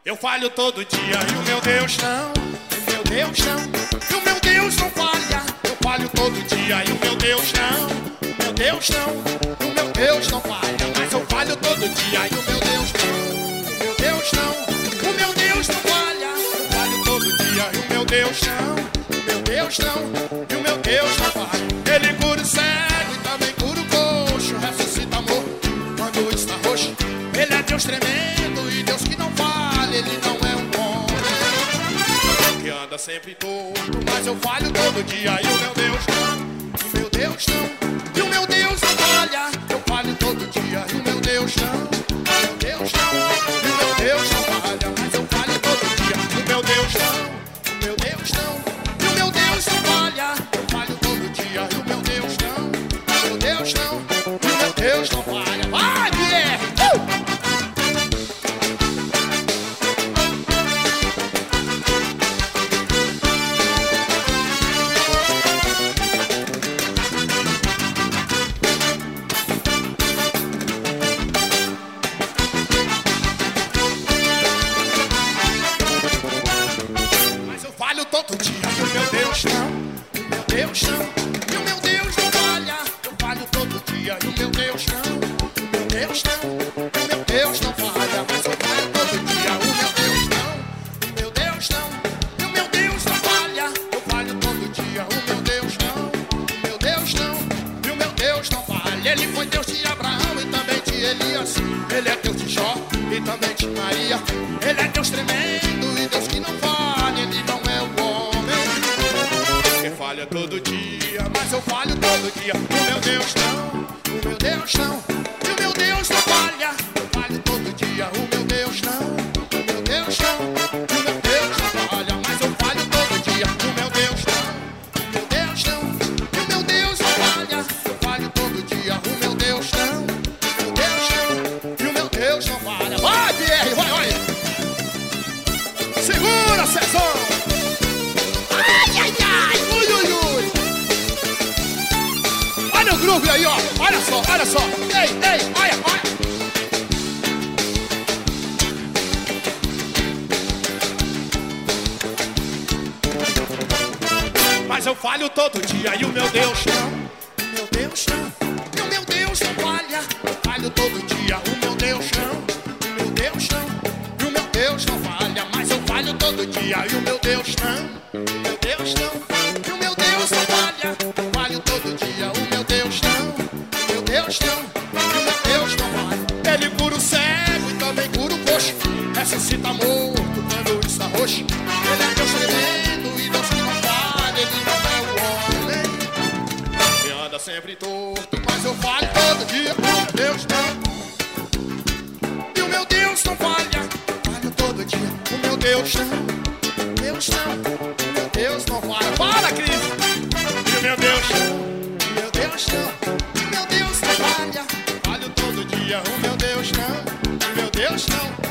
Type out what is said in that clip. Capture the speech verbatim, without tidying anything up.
Eu falho todo dia e o meu Deus não, o meu Deus não, e o meu Deus não falha. Eu falho todo dia e o meu Deus não, o meu Deus não, e o meu Deus não falha. Mas eu falho todo dia e o meu Deus não, o meu Deus não, o meu Deus não falha. Eu falho todo dia e o meu Deus não, o meu Deus não, e o meu Deus não falha. Ele cura o cego e também cura o coxo, ressuscita morto quando está roxo. Ele é Deus tremendo e Deus que não falha, ele não é um homem que anda sempre torto. Mas eu falho todo dia e o meu Deus não, o meu Deus não, e o meu Deus não falha. Eu falho todo dia e o meu Deus não, o meu Deus não, e o meu Deus não falha. Mas eu falho todo dia, o meu Deus não, o meu Deus não, e o meu Deus não falha. Eu falho todo dia e o meu Deus não, o meu Deus não, e o meu Deus não falha. Vai, Pierre! Uh! Todo dia, e o meu Deus não, o meu Deus não, e o meu Deus não falha. Eu falho todo dia e o meu Deus não, o meu Deus não, e o meu Deus não falha. Mas eu falho todo dia, o meu Deus não, o meu Deus não, e o meu Deus não falha. Eu falho todo dia, o meu Deus não, o meu Deus não, e o meu Deus não falha. Ele foi Deus de Abraão e também de Elias. Ele é Deus de Jó e também de Maria. Ele é Deus tremendo e Deus que não falha, ele não é o falha todo dia, mas eu falho todo dia. O meu Deus não, o meu Deus não, e o meu Deus não falha. Eu falho todo dia, o meu Deus não, o meu Deus não, e o meu Deus não falha. Mas eu falho todo dia, o meu Deus não, o meu Deus não, e o meu Deus não falha. Eu falho todo dia, o meu Deus não, o meu Deus não, e o meu Deus não falha. Vai, Pierre, vai, vai! Segura, Cezão! Ai, ai, ai! Olha o groove aí, ó. Olha só, olha só. Ei, ei, olha, olha. Mas eu falho todo dia e o meu Deus não, o meu Deus não, e o meu Deus não falha. Eu falho todo dia, o meu Deus não, o meu Deus não, e o meu Deus não falha. Mas eu falho todo dia e o meu Deus não, o meu Deus não, e o meu Deus não falha. Eu falho todo dia, o meu Deus não, o meu Deus não, e o meu Deus não falha. Ele cura o cego e também cura o coxo, ressuscita morto quando está roxo. Ele é Deus tremendo e Deus que não falha, ele não é o homem que anda sempre torto. Mas eu falho todo dia, o meu Deus não, e o meu Deus não falha. Eu falho todo dia, o meu Deus não, o meu Deus não, o meu Deus não falha. Fala, Cris! E o meu Deus não, o meu Deus não, o meu Deus não falha. Eu falho todo dia, o meu Deus não, o meu Deus não.